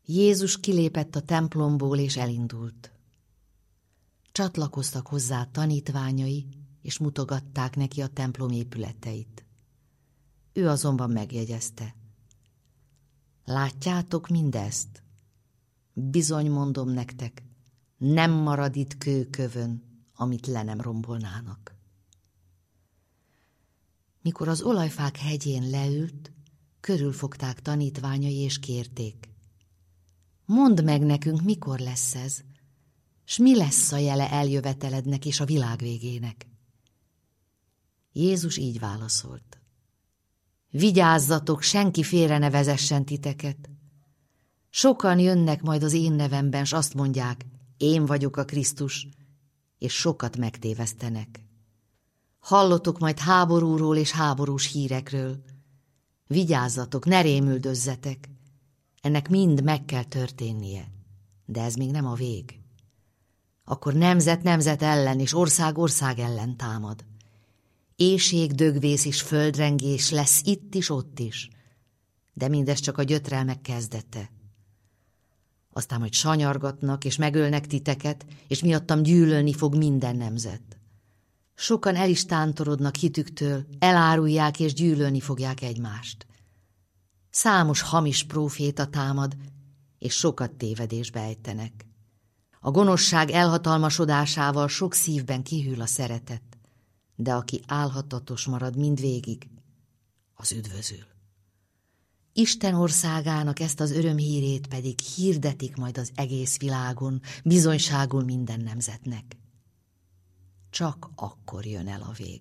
Jézus kilépett a templomból és elindult. Csatlakoztak hozzá tanítványai, és mutogatták neki a templom épületeit. Ő azonban megjegyezte: látjátok mindezt? Bizony mondom nektek, nem marad itt kőkövön, amit le nem rombolnának. Mikor az olajfák hegyén leült, körülfogták tanítványai és kérték: mondd meg nekünk, mikor lesz ez, s mi lesz a jele eljövetelednek és a világ végének? Jézus így válaszolt: vigyázzatok, senki félre ne vezessen titeket. Sokan jönnek majd az én nevemben, s azt mondják, én vagyok a Krisztus, és sokat megtévesztenek. Hallotok majd háborúról és háborús hírekről. Vigyázzatok, ne rémüldözzetek. Ennek mind meg kell történnie, de ez még nem a vég. Akkor nemzet nemzet ellen és ország ország ellen támad. Éhség, dögvész és földrengés lesz itt is, ott is, de mindez csak a gyötrelmek kezdete. Aztán majd sanyargatnak és megölnek titeket, és miattam gyűlölni fog minden nemzet. Sokan el is tántorodnak hitüktől, elárulják és gyűlölni fogják egymást. Számos hamis próféta támad, és sokat tévedésbe ejtenek. A gonoszság elhatalmasodásával sok szívben kihűl a szeretet, de aki álhatatos marad mindvégig, az üdvözül. Isten országának ezt az örömhírét pedig hirdetik majd az egész világon, bizonyságul minden nemzetnek. Csak akkor jön el a vég.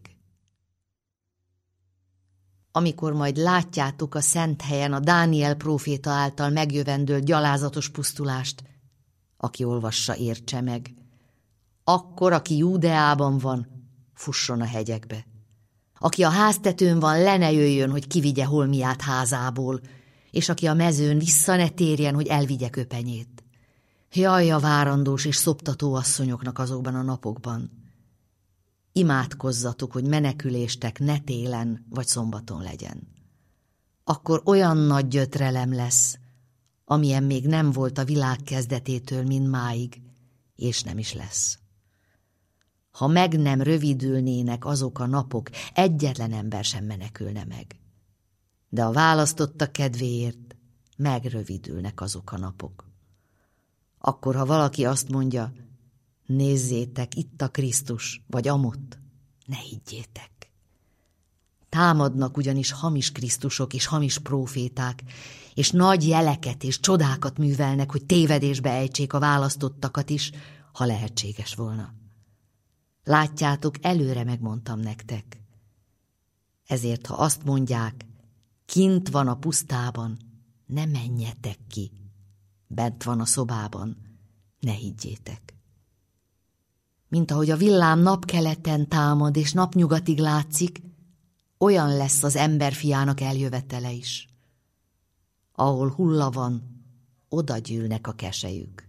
Amikor majd látjátok a szent helyen a Dániel próféta által megjövendölt gyalázatos pusztulást, aki olvassa, értse meg. Akkor, aki Júdeában van, fusson a hegyekbe. Aki a háztetőn van, le ne jöjjön, hogy kivigye holmiát házából, és aki a mezőn, vissza ne térjen, hogy elvigye köpenyét. Jaj, a várandós és szoptató asszonyoknak azokban a napokban. Imádkozzatok, hogy meneküléstek ne télen vagy szombaton legyen. Akkor olyan nagy gyötrelem lesz, amilyen még nem volt a világ kezdetétől mindmáig, és nem is lesz. Ha meg nem rövidülnének azok a napok, egyetlen ember sem menekülne meg. De a választottak kedvéért megrövidülnek azok a napok. Akkor, ha valaki azt mondja, nézzétek, itt a Krisztus, vagy amott, ne higgyétek. Támadnak ugyanis hamis Krisztusok és hamis próféták, és nagy jeleket és csodákat művelnek, hogy tévedésbe ejtsék a választottakat is, ha lehetséges volna. Látjátok, előre megmondtam nektek. Ezért, ha azt mondják, kint van a pusztában, ne menjetek ki. Bent van a szobában, ne higgyétek. Mint ahogy a villám napkeleten támad és napnyugatig látszik, olyan lesz az emberfiának eljövetele is. Ahol hulla van, oda gyűlnek a keselyük.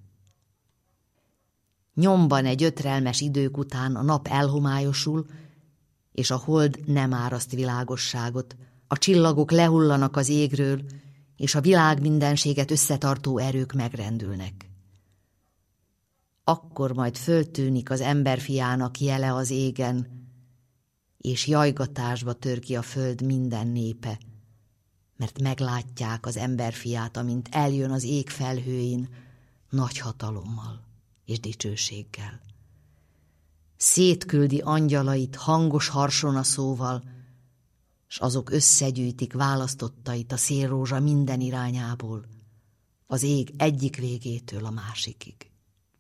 Nyomban egy ötrelmes idők után a nap elhomályosul, és a hold nem áraszt világosságot, a csillagok lehullanak az égről, és a világ mindenséget összetartó erők megrendülnek. Akkor majd föltűnik az emberfiának jele az égen, és jajgatásba tör ki a föld minden népe, mert meglátják az emberfiát, amint eljön az ég felhőin nagy hatalommal és dicsőséggel. Szétküldi angyalait hangos harsonaszóval, s azok összegyűjtik választottait a szélrózsa minden irányából, az ég egyik végétől a másikig.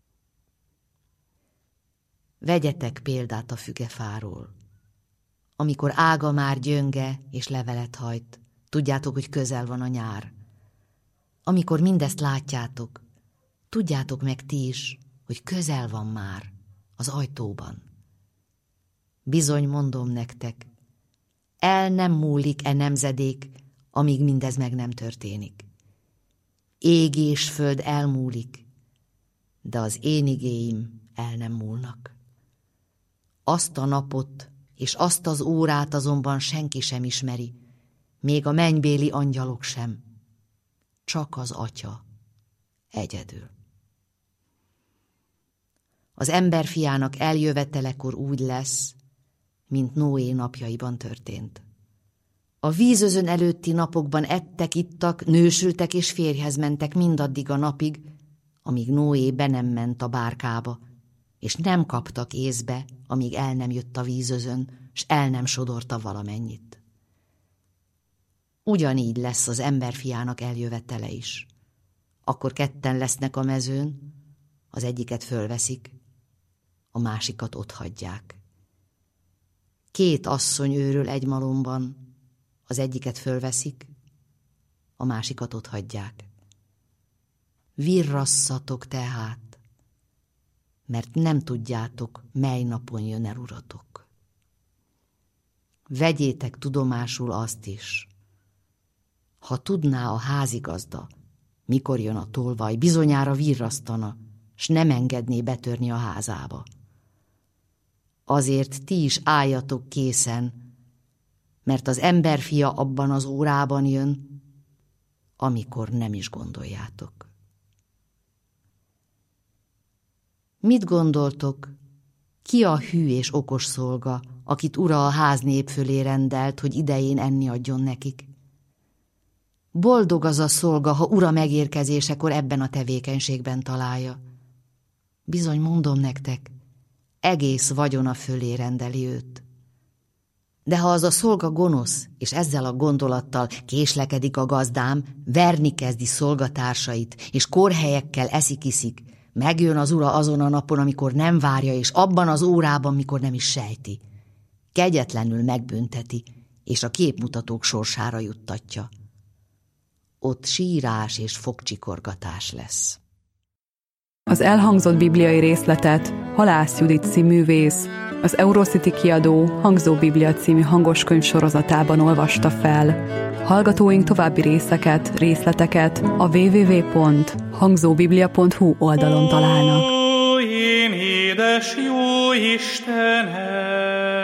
Vegyetek példát a fügefáról. Amikor ága már gyönge és levelet hajt, tudjátok, hogy közel van a nyár. Amikor mindezt látjátok, tudjátok meg ti is, hogy közel van már az ajtóban. Bizony mondom nektek, el nem múlik nemzedék, amíg mindez meg nem történik. Ég és föld elmúlik, de az én igéim el nem múlnak. Azt a napot és azt az órát azonban senki sem ismeri, még a mennybéli angyalok sem, csak az Atya, egyedül. Az emberfiának eljövetelekor úgy lesz, mint Noé napjaiban történt. A vízözön előtti napokban ettek, ittak, nősültek és férjhez mentek mindaddig a napig, amíg Noé be nem ment a bárkába, és nem kaptak észbe, amíg el nem jött a vízözön, s el nem sodorta valamennyit. Ugyanígy lesz az emberfiának eljövetele is. Akkor ketten lesznek a mezőn, az egyiket fölveszik, a másikat otthagyják. 2 asszony őrül egy malomban, az egyiket fölveszik, a másikat otthagyják. Virrasszatok tehát, mert nem tudjátok, mely napon jön el Uratok. Vegyétek tudomásul azt is, ha tudná a házigazda, mikor jön a tolvaj, bizonyára virrasztana, s nem engedné betörni a házába. Azért ti is álljatok készen, mert az emberfia abban az órában jön, amikor nem is gondoljátok. Mit gondoltok, ki a hű és okos szolga, akit ura a ház nép fölé rendelt, hogy idején enni adjon nekik? Boldog az a szolga, ha ura megérkezésekor ebben a tevékenységben találja. Bizony mondom nektek, egész vagyona fölé rendeli őt. De ha az a szolga gonosz, és ezzel a gondolattal késlekedik a gazdám, verni kezdi szolgatársait, és kórhelyekkel eszik-iszik, megjön az ura azon a napon, amikor nem várja, és abban az órában, mikor nem is sejti. Kegyetlenül megbünteti, és a képmutatók sorsára juttatja. Ott sírás és fogcsikorgatás lesz. Az elhangzott bibliai részletet Halász Judit színművész, az Eurocity kiadó Hangzó Biblia című hangoskönyv sorozatában olvasta fel. Hallgatóink további részleteket a www.hangzóbiblia.hu oldalon találnak. Ó, én édes jó Istenem!